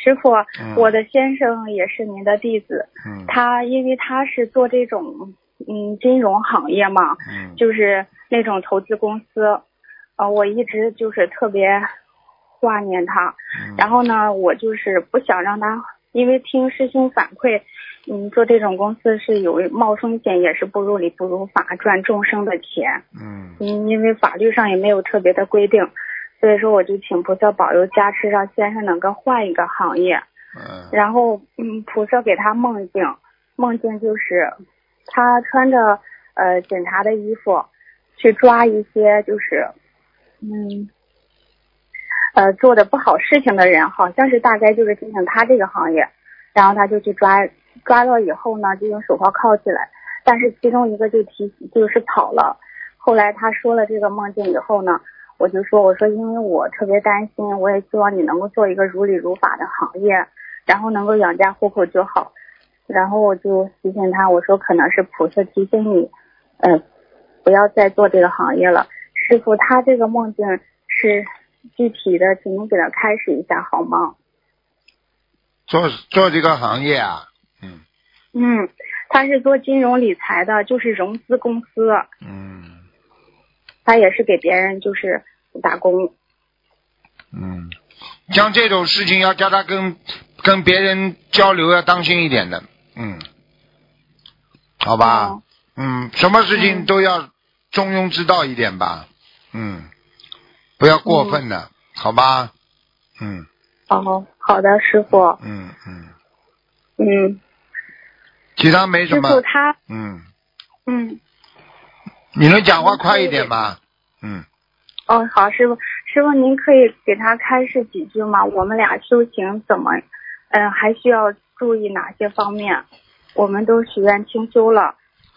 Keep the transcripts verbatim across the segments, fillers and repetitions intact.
师傅， 嗯、 我的先生也是您的弟子， 嗯、 他因为他是做这种嗯金融行业嘛， 嗯、 就是那种投资公司，呃，我一直就是特别挂念他， 嗯、 然后呢，我就是不想让他，因为听师兄反馈，嗯，做这种公司是有冒风险，也是不如理不如法，赚众生的钱， 嗯嗯，因为法律上也没有特别的规定。所以说，我就请菩萨保佑加持，让先生能够换一个行业。 嗯， 然后，嗯，菩萨给他梦境，梦境就是他穿着呃警察的衣服，去抓一些就是嗯呃做的不好事情的人，好像是大概就是进行他这个行业。然后他就去抓，抓到以后呢，就用手铐铐起来，但是其中一个就提就是跑了。后来他说了这个梦境以后呢。我就说，我说，因为我特别担心，我也希望你能够做一个如理如法的行业，然后能够养家糊口就好。然后我就提醒他，我说可能是菩萨提醒你，呃，不要再做这个行业了。师傅，他这个梦境是具体的，请您给他开始一下好吗？ 做做这个行业啊，嗯嗯，他是做金融理财的，就是融资公司。 嗯。 他也是给别人就是打工。 嗯，像这种事情要叫他跟跟别人交流要当心一点的，嗯，好吧， 哦、 嗯，什么事情都要中庸之道一点吧，嗯，不要过分的，嗯、好吧，嗯。 哦，好的，师傅。 嗯嗯。 嗯。 其他没什么。 师傅他。 嗯。 嗯。 你能讲话快一点吗？嗯。 哦，好，师傅，师傅您可以给他开示几句吗？我们俩修行怎么，嗯、呃，还需要注意哪些方面？我们都许愿清修了。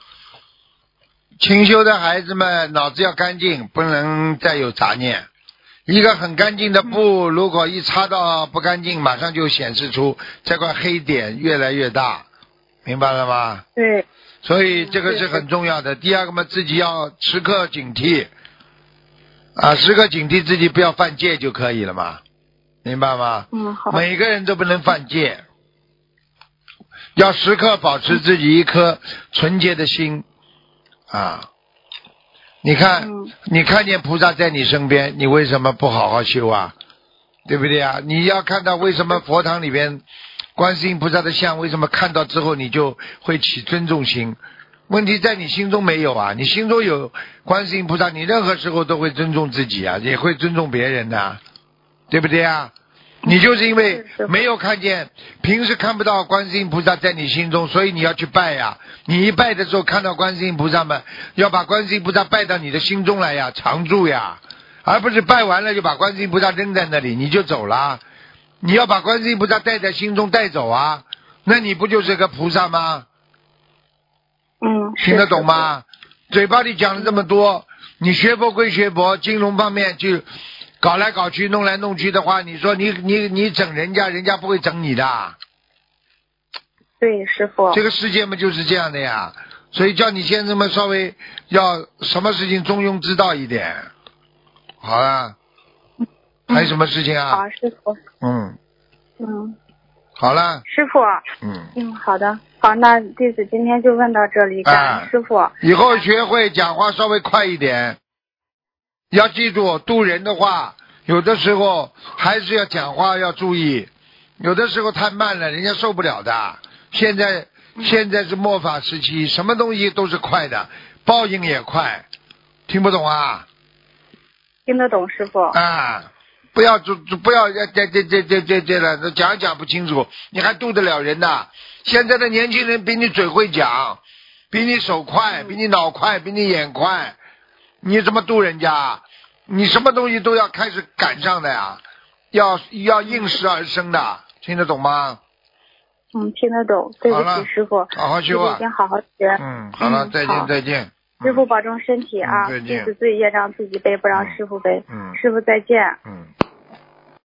清修的孩子们脑子要干净，不能再有杂念。一个很干净的布，如果一擦到不干净，马上就显示出这块黑点越来越大，明白了吗？ 对。 所以这个是很重要的。第二个嘛，自己要时刻警惕，啊，时刻警惕自己不要犯戒就可以了嘛，明白吗？ 嗯，好。 每个人都不能犯戒，要时刻保持自己一颗纯洁的心啊。你看， 嗯、 你看见菩萨在你身边，你为什么不好好修啊？对不对啊？你要看到为什么佛堂里边观世音菩萨的像，为什么看到之后你就会起尊重心？问题在你心中没有啊，你心中有观世音菩萨，你任何时候都会尊重自己啊，也会尊重别人的、啊，对不对啊？你就是因为没有看见，平时看不到观世音菩萨在你心中，所以你要去拜呀。你一拜的时候看到观世音菩萨们，要把观世音菩萨拜到你的心中来呀，常住呀，而不是拜完了就把观世音菩萨扔在那里你就走了。你要把观世音菩萨带在心中带走啊，那你不就是个菩萨吗？ 嗯， 听得懂吗？嘴巴里讲了这么多，你学佛归学佛，金融方面就搞来搞去弄来弄去的话，你说你你你整人家，人家不会整你的。 对，师傅。 这个世界嘛就是这样的呀，所以叫你先生们稍微要什么事情中庸之道一点。好了，还有什么事情啊？ 好，师傅。 嗯。 嗯。 好了。 师傅。 嗯。 嗯，好的。好，那弟子今天就问到这里，感恩师傅。 啊、以后学会讲话稍微快一点，要记住渡人的话，有的时候还是要讲话要注意，有的时候太慢了，人家受不了的。现在、嗯、现在是末法时期，什么东西都是快的，报应也快，听不懂啊？ 听得懂，师傅。 啊，不要就不要这这这这这这了，讲也讲不清楚，你还渡得了人呐？现在的年轻人比你嘴会讲，比你手快，比你脑快，比你眼快，你怎么渡人家？你什么东西都要开始赶上的呀，要要应时而生的，听得懂吗？ 嗯，听得懂。对不起，师傅， 好好修啊， 一定好好学。 嗯，好了，嗯、再见再见。 师傅保重身体啊， 嗯、再见。 弟子自己业障自己背，不让师傅背。 嗯， 师傅再见。 嗯。